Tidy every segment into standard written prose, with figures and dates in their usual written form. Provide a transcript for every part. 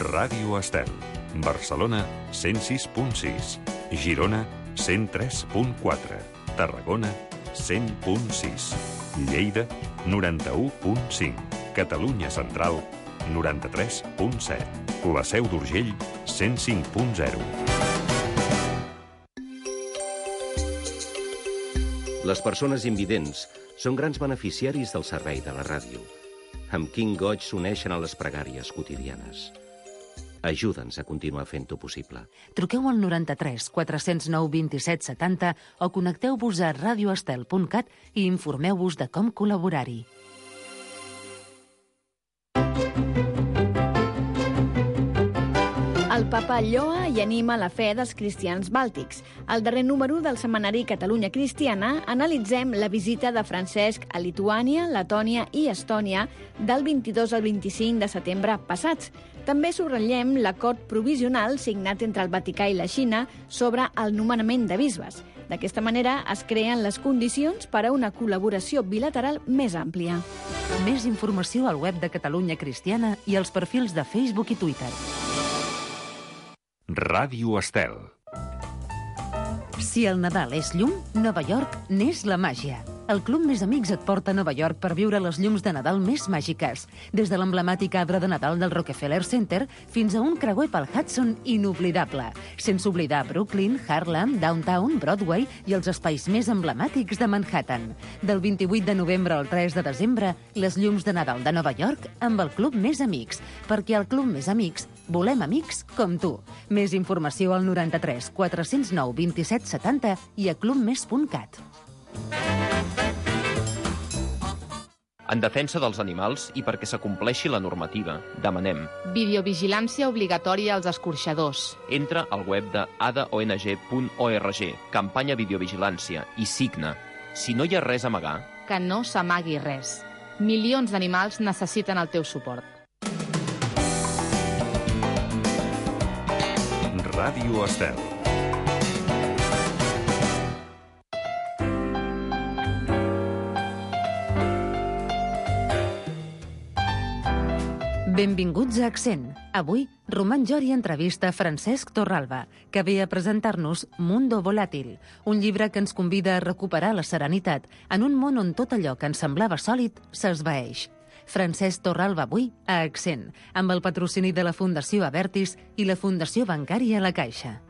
Ràdio Estel. Barcelona, 106.6. Girona, 103.4. Tarragona, 100.6. Lleida, 91.5. Catalunya Central, 93.7. La Seu d'Urgell, 105.0. Les persones invidents són grans beneficiaris del servei de la ràdio. Amb quin goig s'uneixen a les pregàries quotidianes. Ajuda'ns a continuar fent-ho possible. Truqueu al 93 409 27 70 o connecteu-vos a radioestel.cat i informeu-vos de com col·laborar-hi. El Papa lloa i anima la fe dels cristians bàltics. Al darrer número del setmanari Catalunya Cristiana analitzem la visita de Francesc a Lituània, Letònia i Estònia del 22 al 25 de setembre passats. També subratllem l'acord provisional signat entre el Vaticà i la Xina sobre el nomenament de bisbes. D'aquesta manera es creen les condicions per a una col·laboració bilateral més àmplia. Més informació al web de Catalunya Cristiana i als perfils de Facebook i Twitter. Ràdio Estel. Si el Nadal és llum, Nova York n'és la màgia. El Club Més Amics et porta a Nova York per viure les llums de Nadal més màgiques. Des de l'emblemàtic arbre de Nadal del Rockefeller Center fins a un creuer pel Hudson inoblidable. Sense oblidar Brooklyn, Harlem, Downtown, Broadway i els espais més emblemàtics de Manhattan. Del 28 de novembre al 3 de desembre, les llums de Nadal de Nova York amb el Club Més Amics. Perquè al Club Més Amics volem amics com tu. Més informació al 93 409 27 70 i a clubmes.cat. En defensa dels animals i perquè s'acompleixi la normativa, demanem videovigilància obligatòria als escorxadors. Entra al web de adaong.org, campanya videovigilància, i signa. Si no hi ha res a amagar, Que no s'amagui res. Milions d'animals necessiten el teu suport. Ràdio Estel. Benvinguts a Accent. Avui, Roman Jori entrevista Francesc Torralba, que ve a presentar-nos Mundo Volàtil, un llibre que ens convida a recuperar la serenitat en un món on tot allò que ens semblava sòlid s'esvaeix. Francesc Torralba avui a Accent, amb el patrocini de la Fundació Abertis i la Fundació Bancària La Caixa.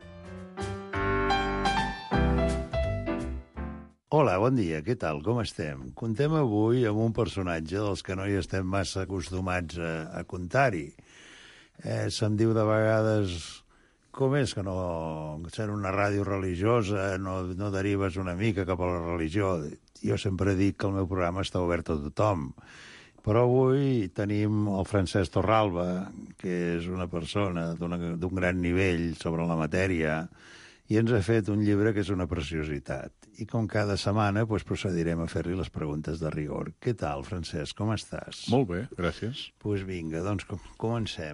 Hola, bon dia, què tal, com estem? Contem avui amb un personatge dels que no hi estem massa acostumats a contar-hi. Se'm diu de vegades, com és que no, sent una ràdio religiosa, no derives una mica cap a la religió? Jo sempre dic que el meu programa està obert a tothom. Però avui tenim el Francesc Torralba, que és una persona d'un gran nivell sobre la matèria, i ens ha fet un llibre que és una preciositat. I com cada setmana procedirem a fer-li les preguntes de rigor. Què tal, Francesc, com estàs? Molt bé, gràcies. Doncs vinga, comencem.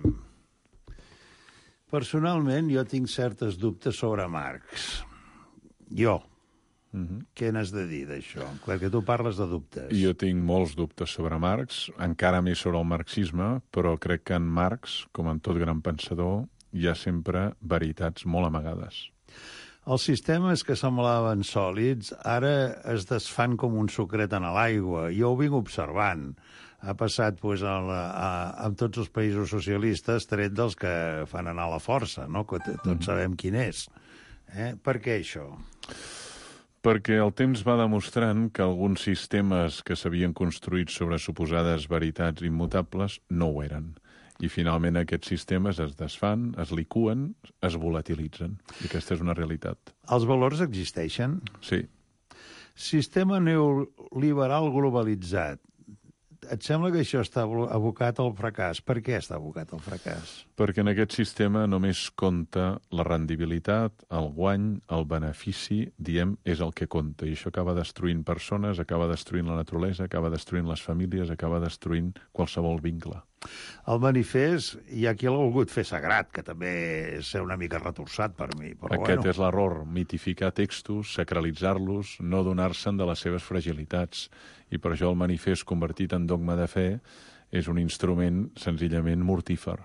Personalment, jo tinc certes dubtes sobre Marx. Jo. Què n'has de dir d'això? Perquè tu parles de dubtes. Jo tinc molts dubtes sobre Marx, encara més sobre el marxisme, però crec que en Marx, com en tot gran pensador, hi ha sempre veritats molt amagades. Els sistemes que semblaven sòlids ara es desfan com un sucret en l'aigua. Jo ho vinc observant. Ha passat amb tots els països socialistes, tret dels que fan anar la força, no? Que tots sabem quin és. Per què això? Perquè el temps va demostrant que alguns sistemes que s'havien construït sobre suposades veritats immutables no ho eren. I finalment aquests sistemes es desfan, es licuen, es volatilitzen. I aquesta és una realitat. Els valors existeixen? Sí. Sistema neoliberal globalitzat. Et sembla que això està abocat al fracàs? Per què està abocat al fracàs? Perquè en aquest sistema només compta la rendibilitat, el guany, el benefici, és el que compta. I això acaba destruint persones, acaba destruint la naturalesa, acaba destruint les famílies, acaba destruint qualsevol vincle. El manifest, hi ha qui l'ha volgut fer sagrat, que també és ser una mica retorçat per mi. Però Aquest és l'error, mitificar textos, sacralitzar-los, no donar-se'n de les seves fragilitats. I per això el manifest convertit en dogma de fe és un instrument senzillament mortífer.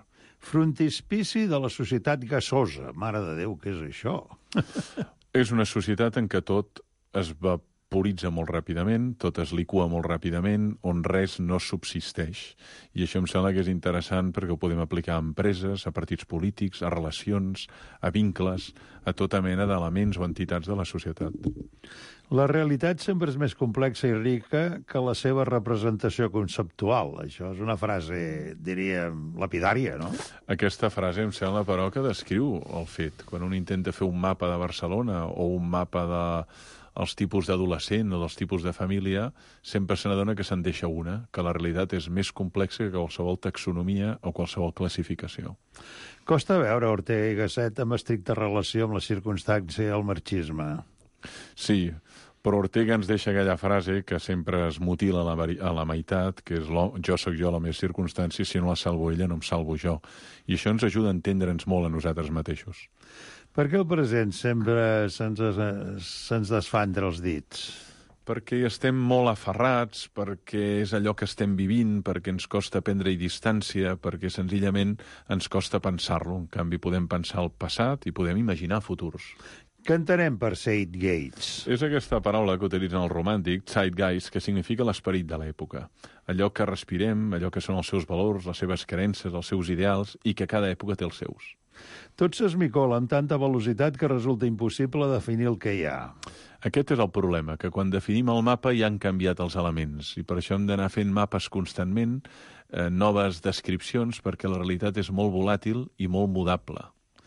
Frontispici de la societat gasosa. Mare de Déu, què és això? És una societat en què tot es vaporitza molt ràpidament, tot es licua molt ràpidament, on res no subsisteix. I això em sembla que és interessant perquè ho podem aplicar a empreses, a partits polítics, a relacions, a vincles, a tota mena d'elements o entitats de la societat. La realitat sempre és més complexa i rica que la seva representació conceptual. Això és una frase, diríem, lapidària, no? Aquesta frase em sembla, però, que descriu el fet. Quan un intenta fer un mapa de Barcelona o un mapa dels tipus d'adolescent o dels tipus de família, sempre se n'adona que se'n deixa una, que la realitat és més complexa que qualsevol taxonomia o qualsevol classificació. Costa veure Ortega i Gasset amb estricta relació amb la circumstància i el marxisme. Sí, però Ortega ens deixa aquella frase que sempre es mutila a la meitat, que és jo sóc jo a les meves circumstàncies, si no la salvo ella no em salvo jo. I això ens ajuda a entendre'ns molt a nosaltres mateixos. Per què el present sempre se'ns desfà entre els dits? Perquè estem molt aferrats, perquè és allò que estem vivint, perquè ens costa prendre-hi distància, perquè senzillament ens costa pensar-lo. En canvi, podem pensar el passat i podem imaginar futurs. Què entenem per zeitgeist? És aquesta paraula que utilitzen els romàntics, zeitgeist, que significa l'esperit de l'època. Allò que respirem, allò que són els seus valors, les seves creences, els seus ideals, i que cada època té els seus. Tot s'esmicola amb tanta velocitat que resulta impossible definir el que hi ha. Aquest és el problema, que quan definim el mapa ja han canviat els elements, i per això hem d'anar fent mapes constantment, noves descripcions, perquè la realitat és molt volàtil i molt mudable.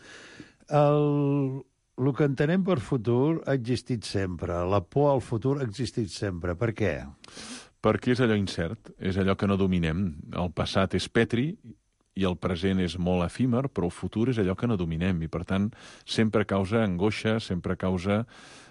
El que entenem per futur ha existit sempre. La por al futur ha existit sempre. Per què? Perquè és allò incert, és allò que no dominem. El passat és petri i el present és molt efímer, però el futur és allò que no dominem i, per tant, sempre causa angoixa, sempre causa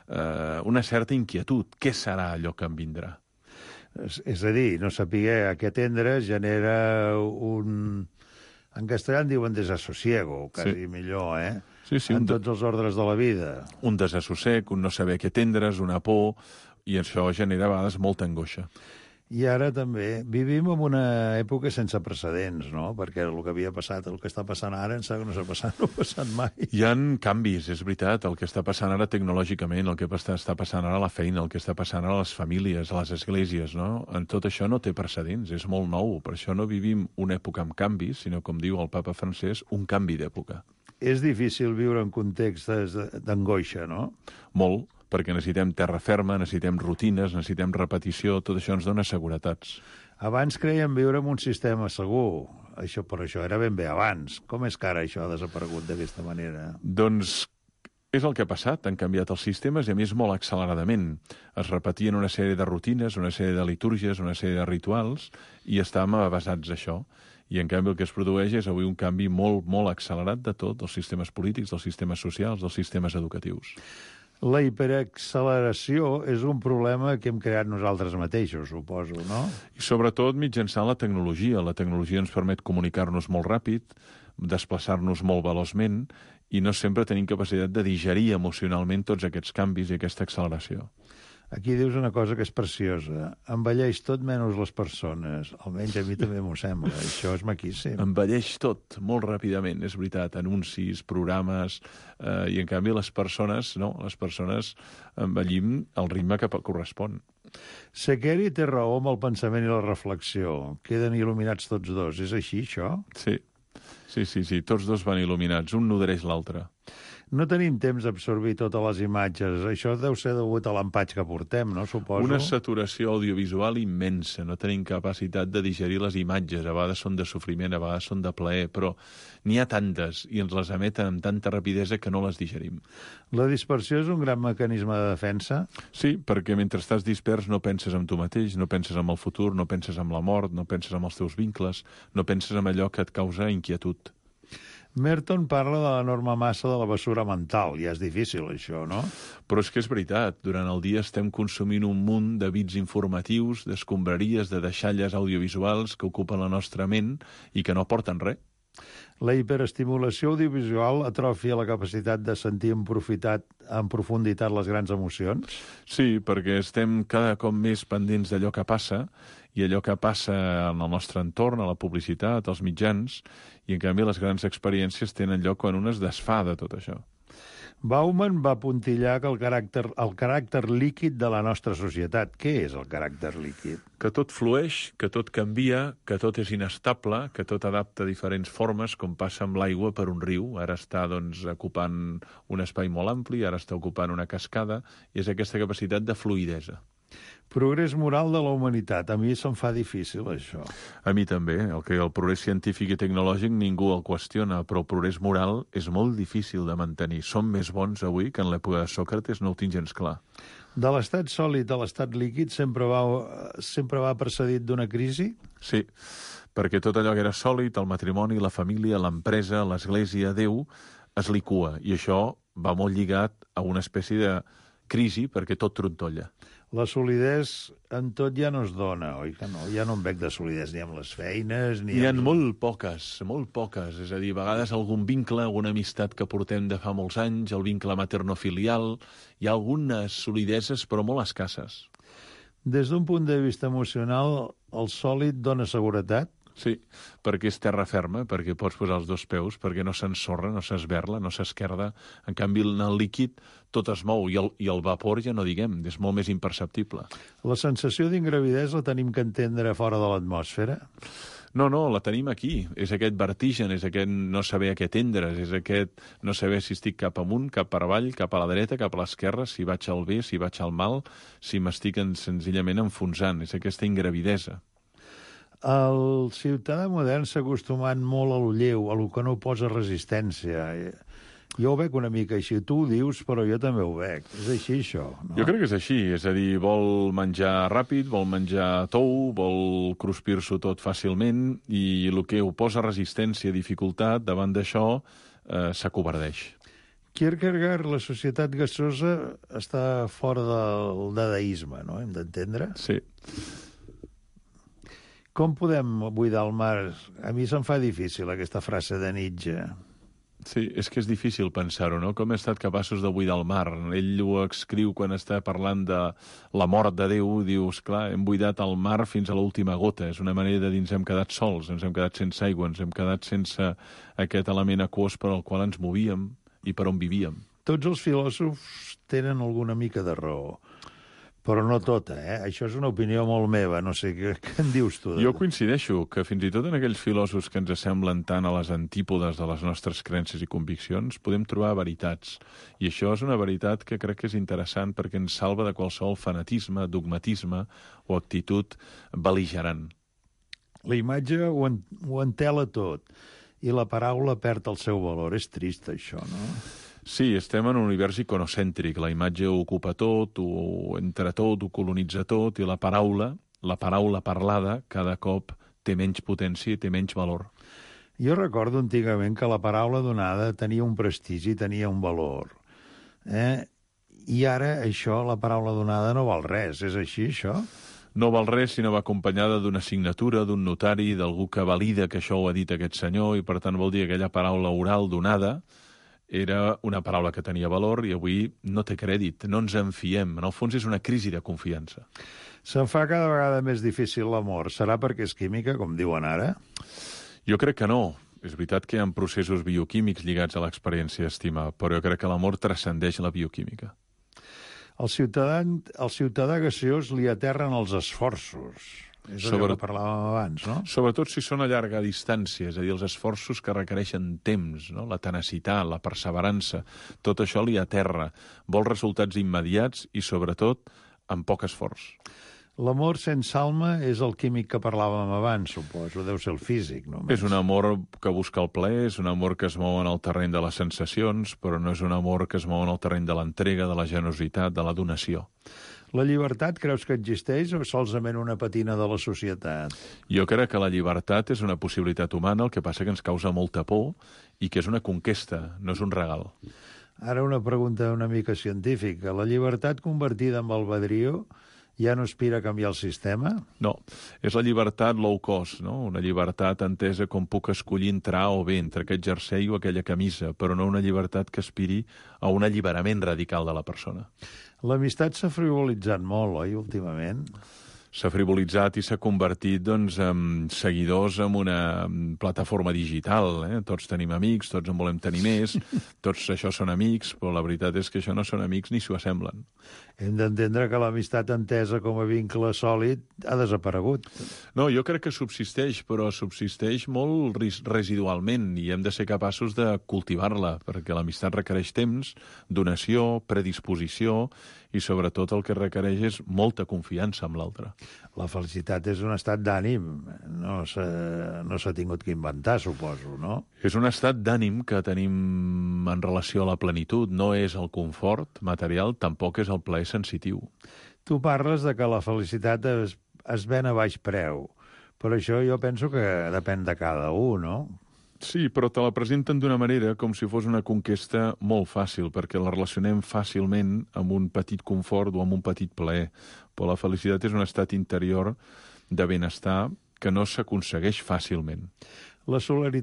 una certa inquietud. Què serà allò que em vindrà? És a dir, no saber a què tendre genera un... En castellà en diuen desasosiego, quasi millor, Sí, en tots els ordres de la vida. Un desassossec, un no saber què tendre's, una por, i això genera a vegades molta angoixa. I ara també vivim en una època sense precedents, no? Perquè el que havia passat, el que està passant ara, em sembla que no ha passat mai. Hi ha canvis, és veritat, el que està passant ara tecnològicament, el que està passant ara a la feina, el que està passant ara a les famílies, a les esglésies, no? En tot això no té precedents, és molt nou, per això no vivim una època amb canvis, sinó, com diu el papa francès, un canvi d'època. És difícil viure en contextes d'angoixa, no? Molt, perquè necessitem terra ferma, necessitem rutines, necessitem repetició, tot això ens dona seguretats. Abans creiem viure en un sistema segur, però això era ben bé abans. Com és que ara això ha desaparegut d'aquesta manera? Doncs és el que ha passat, han canviat els sistemes i a més molt acceleradament. Es repetien una sèrie de rutines, una sèrie de litúrgies, una sèrie de rituals i estàvem basats en això. I, en canvi, el que es produeix és avui un canvi molt, molt accelerat de tot, dels sistemes polítics, dels sistemes socials, dels sistemes educatius. La hiperacceleració és un problema que hem creat nosaltres mateixos, suposo, no? I sobretot mitjançant la tecnologia. La tecnologia ens permet comunicar-nos molt ràpid, desplaçar-nos molt veloçment i no sempre tenim capacitat de digerir emocionalment tots aquests canvis i aquesta acceleració. Aquí dius una cosa que és preciosa. Envelleix tot menys les persones. Almenys a mi també m'ho sembla. Això és maquíssim. Envelleix tot, molt ràpidament, és veritat. Anuncis, programes... I, en canvi, les persones, no, les persones envellim al ritme que correspon. Sequeri té raó amb el pensament i la reflexió. Queden il·luminats tots dos. És així, això? Sí. Tots dos van il·luminats. Un nodreix l'altre. No tenim temps d'absorbir totes les imatges. Això deu ser degut a l'empatx que portem, no? Suposo. Una saturació audiovisual immensa. No tenim capacitat de digerir les imatges. A vegades són de sofriment, a vegades són de plaer, però n'hi ha tantes i ens les emeten amb tanta rapidesa que no les digerim. La dispersió és un gran mecanisme de defensa? Sí, perquè mentre estàs dispers no penses en tu mateix, no penses en el futur, no penses en la mort, no penses en els teus vincles, no penses en allò que et causa inquietud. Merton parla de l'enorme massa de la bessura mental. Ja és difícil, això, no? Però és que és veritat. Durant el dia estem consumint un munt de bits informatius, d'escombraries, de deixalles audiovisuals que ocupen la nostra ment i que no aporten res. La hiperestimulació audiovisual atrofia la capacitat de sentir en profunditat les grans emocions? Sí, perquè estem cada cop més pendents d'allò que passa, i allò que passa en el nostre entorn, a la publicitat, als mitjans, i en canvi les grans experiències tenen lloc quan un es desfà de tot això. Bauman va puntillar que el caràcter líquid de la nostra societat. Què és el caràcter líquid? Que tot flueix, que tot canvia, que tot és inestable, que tot adapta diferents formes, com passa amb l'aigua per un riu. Ara està ocupant un espai molt ampli, ara està ocupant una cascada, i és aquesta capacitat de fluïdesa. Progrés moral de la humanitat. A mi se'm fa difícil, això. A mi també. El progrés científic i tecnològic ningú el qüestiona, però el progrés moral és molt difícil de mantenir. Som més bons avui que en l'època de Sòcrates, no ho tinc gens clar. De l'estat sòlid a l'estat líquid sempre va precedit d'una crisi? Sí, perquè tot allò que era sòlid, el matrimoni, la família, l'empresa, l'església, Déu, es licua. I això va molt lligat a una espècie de crisi perquè tot trontolla. La solidesa en tot ja no es dona, oi que no? Ja no en veig de solidesa ni amb les feines, ni... N'hi ha molt poques. És a dir, a vegades algun vincle, alguna amistat que portem de fa molts anys, el vincle maternofilial, hi ha algunes solideses, però molt escasses. Des d'un punt de vista emocional, el sòlid dona seguretat? Sí, perquè és terra ferma, perquè pots posar els dos peus, perquè no s'ensorra, no s'esberla, no s'esquerda. En canvi, en el líquid tot es mou, i el vapor ja no diguem, és molt més imperceptible. La sensació d'ingravidesa la tenim que entendre fora de l'atmosfera? No, la tenim aquí. És aquest vertigen, és aquest no saber a què tendre's, és aquest no saber si estic cap amunt, cap per avall, cap a la dreta, cap a l'esquerra, si vaig al bé, si vaig al mal, si m'estic senzillament enfonsant. És aquesta ingravidesa. El ciutadà modern s'ha acostumat molt a lo lleu, a lo que no posa resistència. Jo ho veig una mica així. Tu ho dius, però jo també ho veig. És així, això, no? Jo crec que és així. És a dir, vol menjar ràpid, vol menjar tou, vol cruspir-s'ho tot fàcilment, i el que ho posa resistència, dificultat, davant d'això, s'acovardeix. Kierkegaard, la societat gasosa, està fora del dadaisme, no? Hem d'entendre? Sí. Com podem buidar el mar? A mi se'm fa difícil aquesta frase de Nietzsche. Sí, és que és difícil pensar-ho, no? Com hem estat capaços de buidar el mar? Ell ho escriu quan està parlant de la mort de Déu, diu, esclar, hem buidat el mar fins a l'última gota. És una manera de dir, ens hem quedat sols, ens hem quedat sense aigua, ens hem quedat sense aquest element aquós per al qual ens movíem i per on vivíem. Tots els filòsofs tenen alguna mica de raó. Però no tota, eh? Això és una opinió molt meva, no sé, què en dius tu? Jo coincideixo que fins i tot en aquells filòsofs que ens semblen tant a les antípodes de les nostres creences i conviccions, podem trobar veritats. I això és una veritat que crec que és interessant perquè ens salva de qualsevol fanatisme, dogmatisme o actitud bel·ligerant. La imatge ho entela tot i la paraula perd el seu valor. És trist, això, no? Sí, estem en un univers iconocèntric. La imatge ho ocupa tot, ho entra tot, ho colonitza tot, i la paraula parlada, cada cop té menys potència i té menys valor. Jo recordo antigament que la paraula donada tenia un prestigi, tenia un valor. I ara això, la paraula donada, no val res. És així, això? No val res si no va acompanyada d'una signatura, d'un notari, d'algú que valida que això ho ha dit aquest senyor, i per tant vol dir que aquella paraula oral donada era una paraula que tenia valor i avui no té crèdit, no ens en fiem. En el fons és una crisi de confiança. Se'n fa cada vegada més difícil l'amor. Serà perquè és química, com diuen ara? Jo crec que no. És veritat que hi ha processos bioquímics lligats a l'experiència d'estima, però jo crec que l'amor transcendeix la bioquímica. El ciutadà gaseós li aterren els esforços. És allò que parlàvem abans, no? Sobretot si són a llarga distància, és a dir, els esforços que requereixen temps, no? La tenacitat, la perseverança, tot això li aterra. Vol resultats immediats i, sobretot, amb poc esforç. L'amor sense alma és el químic que parlàvem abans, suposo. Deu ser el físic, només. És un amor que busca el plaer, és un amor que es mou en el terreny de les sensacions, però no és un amor que es mou en el terreny de l'entrega, de la generositat, de la donació. La llibertat creus que existeix o és solament una patina de la societat? Jo crec que la llibertat és una possibilitat humana, el que passa que ens causa molta por i que és una conquesta, no és un regal. Ara una pregunta una mica científica. La llibertat convertida en albedrío ja no aspira a canviar el sistema? No, és la llibertat low cost, no? Una llibertat entesa com puc escollir entrar o bé entre aquest jersei o aquella camisa, però no una llibertat que aspiri a un alliberament radical de la persona. L'amistat s'ha frivolitzat molt, oi, últimament? S'ha frivolitzat i s'ha convertit doncs, en seguidors en una plataforma digital. Tots tenim amics, tots en volem tenir més, tots això són amics, però la veritat és que això no són amics ni s'ho assemblen. Hem d'entendre que l'amistat entesa com a vincle sòlid ha desaparegut. No, jo crec que subsisteix, però subsisteix molt residualment i hem de ser capaços de cultivar-la, perquè l'amistat requereix temps, donació, predisposició i sobretot el que requereix és molta confiança amb l'altre. La felicitat és un estat d'ànim, no s'ha tingut que inventar, suposo, no? És un estat d'ànim que tenim en relació a la plenitud, no és el confort material, tampoc és el plaer sensitiu. Tu parles de que la felicitat es ven a baix preu, però això jo penso que depèn de cada un, no? Sí, però te la presenten d'una manera com si fos una conquesta molt fàcil, perquè la relacionem fàcilment amb un petit confort o amb un petit plaer. Però la felicitat és un estat interior de benestar que no s'aconsegueix fàcilment. La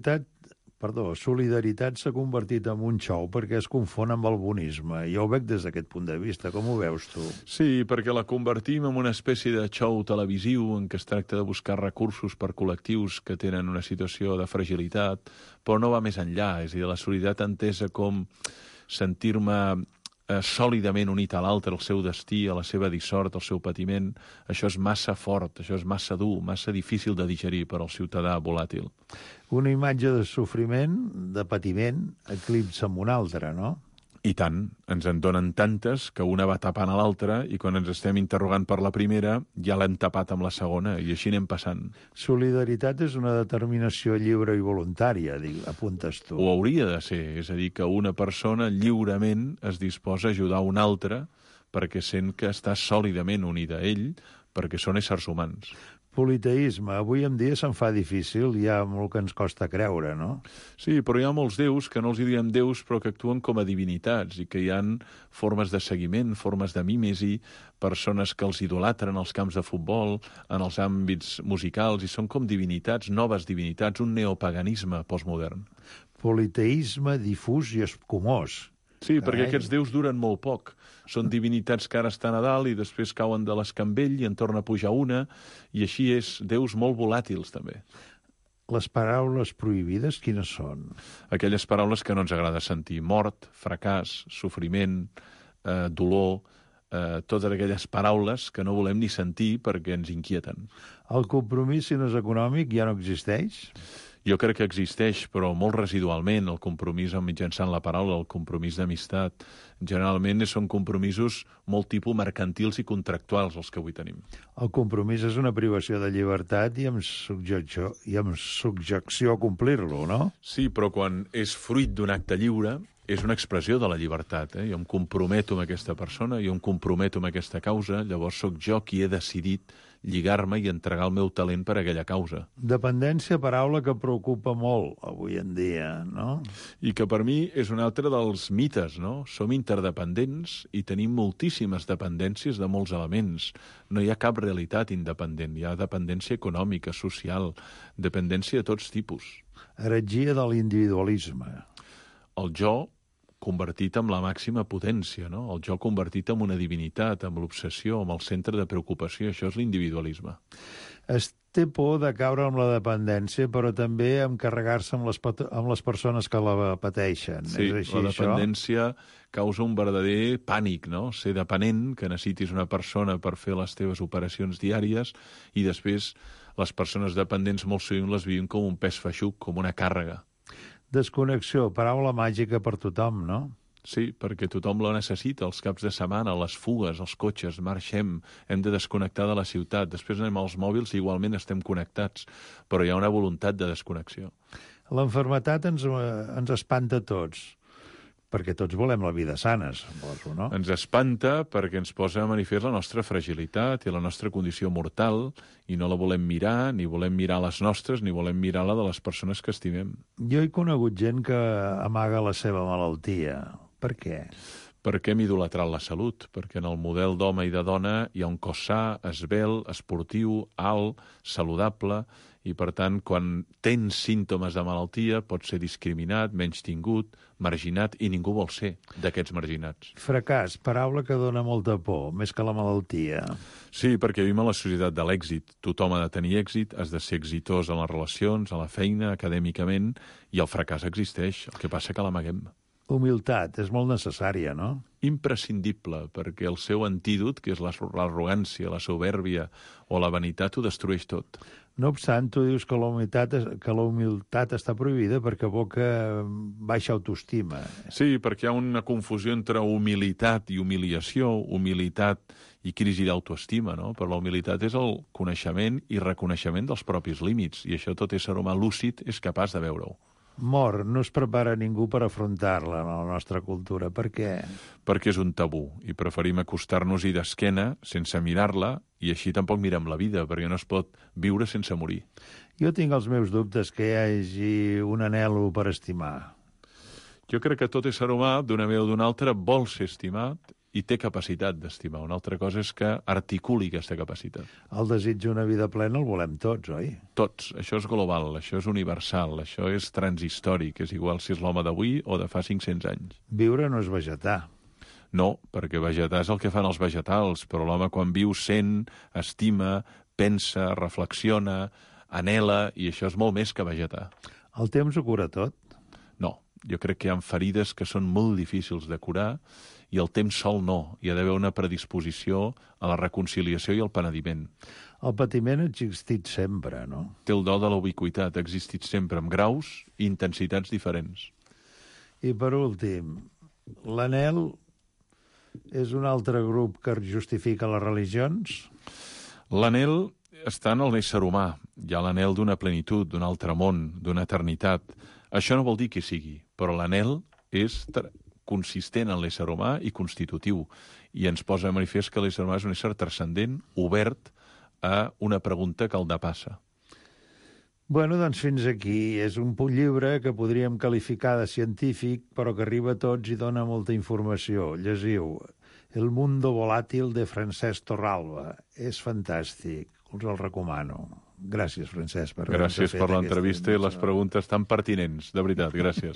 solidaritat s'ha convertit en un xou perquè es confon amb el bonisme. Jo ho veig des d'aquest punt de vista. Com ho veus tu? Sí, perquè la convertim en una espècie de xou televisiu en què es tracta de buscar recursos per col·lectius que tenen una situació de fragilitat, però no va més enllà. És a dir, la solidaritat entesa com sentir-me sòlidament unit a l'altre, al seu destí, a la seva dissort, al seu patiment, això és massa fort, això és massa dur, massa difícil de digerir per al ciutadà volàtil. Una imatge de sofriment, de patiment, eclipsa amb una altra, no? I tant, ens en donen tantes que una va tapant a l'altra i quan ens estem interrogant per la primera ja l'hem tapat amb la segona i així anem passant. Solidaritat és una determinació lliure i voluntària, apuntes tu. Ho hauria de ser, és a dir, que una persona lliurement es disposa a ajudar una altra perquè sent que està sòlidament unida a ell, perquè són éssers humans. Politeisme. Avui en dia se'n fa difícil, hi ha molt que ens costa creure, no? Sí, però hi ha molts déus que no els diem déus, però que actuen com a divinitats i que hi han formes de seguiment, formes de mímesi, persones que els idolatren als camps de futbol, en els àmbits musicals, i són com divinitats, noves divinitats, un neopaganisme postmodern. Politeisme difús i escumós. Sí, perquè aquests déus duren molt poc. Són divinitats que ara estan a dalt i després cauen de l'escambell i en torna a pujar una, i així és déus molt volàtils, també. Les paraules prohibides, quines són? Aquelles paraules que no ens agrada sentir. Mort, fracàs, sofriment, dolor, totes aquelles paraules que no volem ni sentir perquè ens inquieten. El compromís, si no és econòmic, ja no existeix? Jo crec que existeix, però molt residualment, el compromís mitjançant la paraula, el compromís d'amistat. Generalment són compromisos molt tipus mercantils i contractuals els que avui tenim. El compromís és una privació de llibertat i amb subjecció a complir-lo, no? Sí, però quan és fruit d'un acte lliure, és una expressió de la llibertat. Jo em comprometo amb aquesta persona, jo em comprometo amb aquesta causa, llavors sóc jo qui he decidit lligar-me i entregar el meu talent per a aquella causa. Dependència, paraula que preocupa molt avui en dia, no? I que per mi és un altre dels mites, no? Som interdependents i tenim moltíssimes dependències de molts elements. No hi ha cap realitat independent, hi ha dependència econòmica, social, dependència de tots tipus. Heretgia de l'individualisme. El jo convertit en la màxima potència, no? El jo convertit en una divinitat, amb l'obsessió, amb el centre de preocupació. Això és l'individualisme. Es té por de caure amb la dependència, però també amb carregar-se amb les persones que la pateixen. Sí, és així, la dependència causa un verdader pànic, no? Ser dependent, que necessitis una persona per fer les teves operacions diàries, i després les persones dependents molt sovint les viuen com un pes feixuc, com una càrrega. Desconnexió, paraula màgica per tothom, no? Sí, perquè tothom la necessita, els caps de setmana, les fugues, els cotxes, marxem, hem de desconnectar de la ciutat, després anem als mòbils i igualment estem connectats, però hi ha una voluntat de desconnexió. L'enfermetat ens espanta a tots, perquè tots volem la vida sana, suposo, no? Ens espanta perquè ens posa a manifest la nostra fragilitat i la nostra condició mortal i no la volem mirar, ni volem mirar les nostres, ni volem mirar la de les persones que estimem. Jo he conegut gent que amaga la seva malaltia. Per què? Perquè hem idolatrat la salut, perquè en el model d'home i de dona hi ha un cos sa, esvelt, esportiu, alt, saludable, i per tant, quan tens símptomes de malaltia, pots ser discriminat, menystingut, marginat, i ningú vol ser d'aquests marginats. Fracàs, paraula que dona molta por, més que la malaltia. Sí, perquè vivim a la societat de l'èxit. Tothom ha de tenir èxit, has de ser exitós en les relacions, a la feina, acadèmicament, i el fracàs existeix, el que passa que l'amaguem. Humilitat, és molt necessària, no? Imprescindible, perquè el seu antídot, que és l'arrogància, la soberbia o la vanitat, ho destrueix tot. No obstant, tu dius que la humilitat està prohibida perquè evoca baixa autoestima. Sí, perquè hi ha una confusió entre humilitat i humiliació, humilitat i crisi d'autoestima, no? Però la humilitat és el coneixement i reconeixement dels propis límits, i això tot ésser humà lúcid és capaç de veure-ho. Mort, no es prepara ningú per afrontar-la en la nostra cultura. Per què? Perquè és un tabú, i preferim acostar-nos-hi d'esquena sense mirar-la, i així tampoc mirem la vida, perquè no es pot viure sense morir. Jo tinc els meus dubtes que hi hagi un anhelo per estimar. Jo crec que tot ésser humà, d'una manera o d'una altra, vol ser estimat i té capacitat d'estimar. Una altra cosa és que articuli aquesta capacitat. El desig d'una vida plena el volem tots, oi? Tots. Això és global, això és universal, això és transhistòric, és igual si és l'home d'avui o de fa 500 anys. Viure no és vegetar. No, perquè vegetar és el que fan els vegetals, però l'home quan viu sent, estima, pensa, reflexiona, anhela, i això és molt més que vegetar. El temps ho cura tot? No, jo crec que hi ha ferides que són molt difícils de curar, i el temps sol no. Hi ha d'haver una predisposició a la reconciliació i al penediment. El patiment ha existit sempre, no? Té el do de la ubiquitat, ha existit sempre amb graus i intensitats diferents. I per últim, l'anhel és un altre grup que justifica les religions? L'anhel està en l'ésser humà. Hi ha l'anhel d'una plenitud, d'un altre món, d'una eternitat. Això no vol dir que sigui, però l'anhel és consistent en l'ésser humà i constitutiu. I ens posa de manifest que l'ésser humà és un ésser transcendent, obert a una pregunta que el depassa. Bueno, doncs fins aquí. És un llibre que podríem qualificar de científic, però que arriba a tots i dona molta informació. Llegiu El mundo volàtil de Francesc Torralba. És fantàstic, us el recomano. Gràcies, Francesc. Gràcies per l'entrevista i les preguntes tan pertinents. De veritat, gràcies.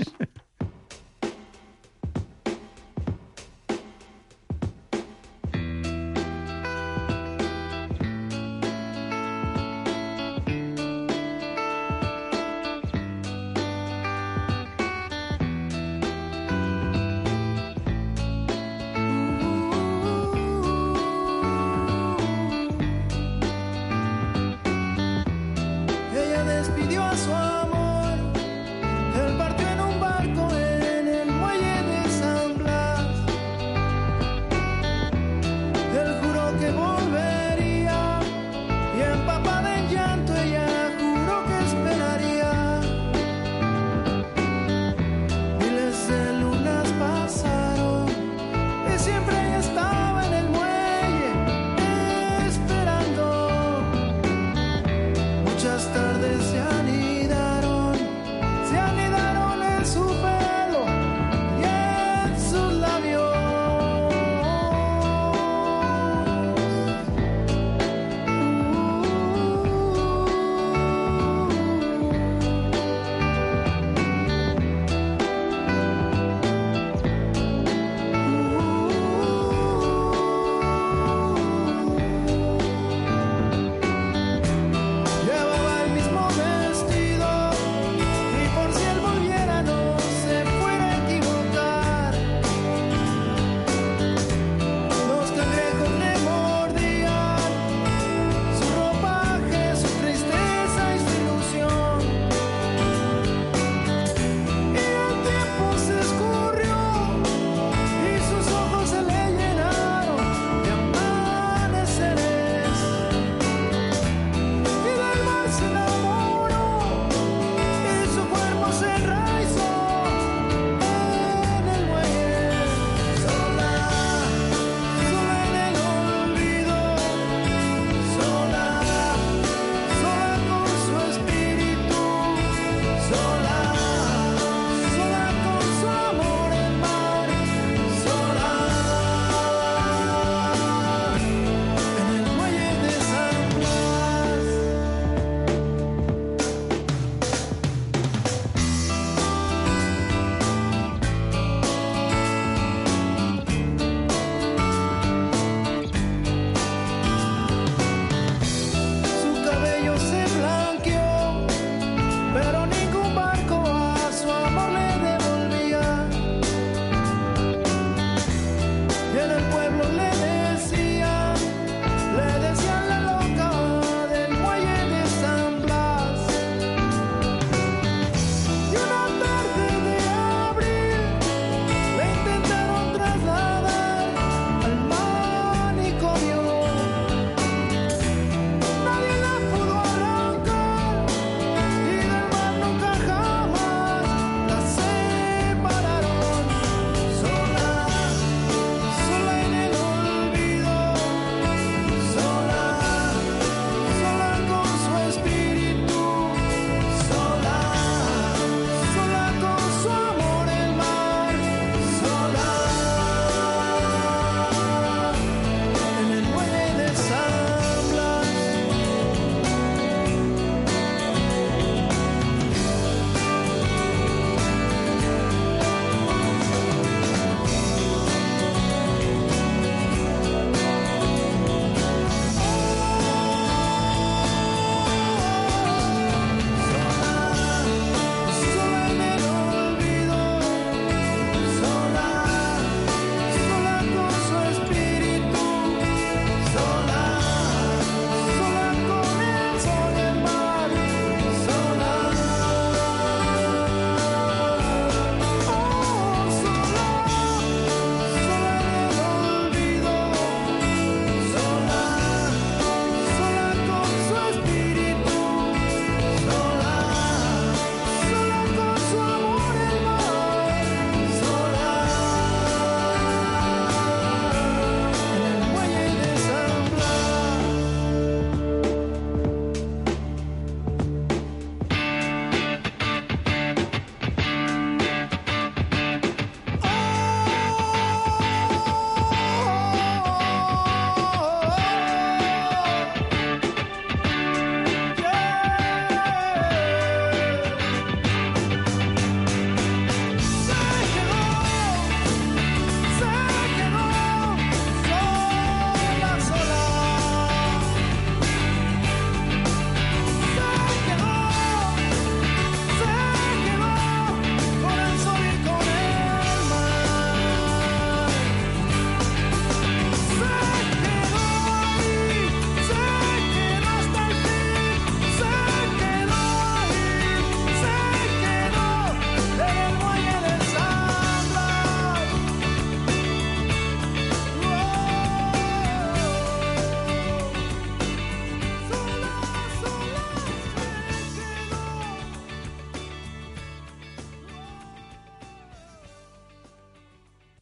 Despidió a su amor, él partió en un barco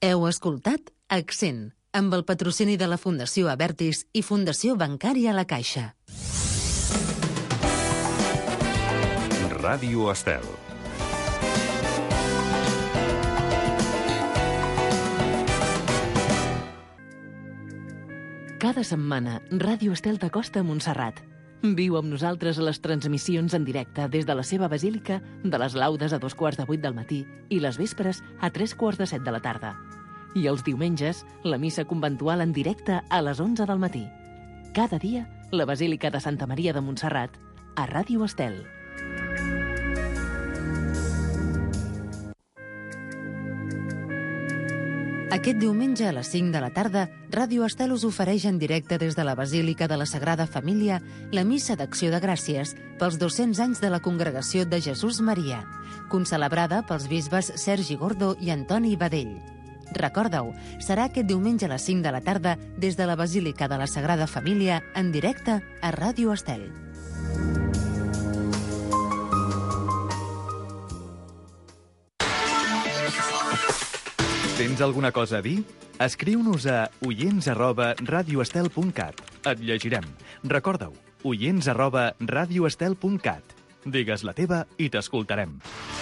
Heu escoltat Accent, amb el patrocini de la Fundació Abertis i Fundació Bancària La Caixa. Ràdio Estel. Cada setmana, Ràdio Estel t'acosta a Montserrat. Viu amb nosaltres les transmissions en directe des de la seva basílica de les laudes a 7:45 del matí i les vespres a 7:45 de la tarda. I els diumenges, la missa conventual en directe a les 11 del matí. Cada dia, la Basílica de Santa Maria de Montserrat, a Ràdio Estel. Aquest diumenge a les 5 de la tarda, Ràdio Estel us ofereix en directe des de la Basílica de la Sagrada Família la missa d'acció de gràcies pels 200 anys de la Congregació de Jesús Maria, concelebrada pels bisbes Sergi Gordo i Antoni Badell. Recorda-ho, serà aquest diumenge a les 5 de la tarda des de la Basílica de la Sagrada Família en directe a Ràdio Estel. Tens alguna cosa a dir? Escriu-nos a oients@radioestel.cat. Et llegirem. Recorda-ho, oients@radioestel.cat. Digues la teva i t'escoltarem.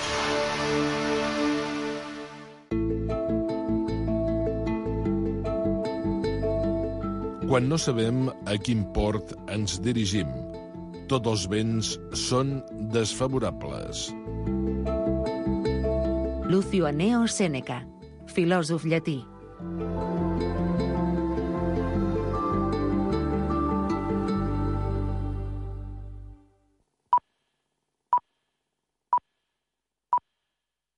Quan no sabem a quin port ens dirigim, tots els vents són desfavorables. Lucio Anneo Sèneca, filòsof llatí.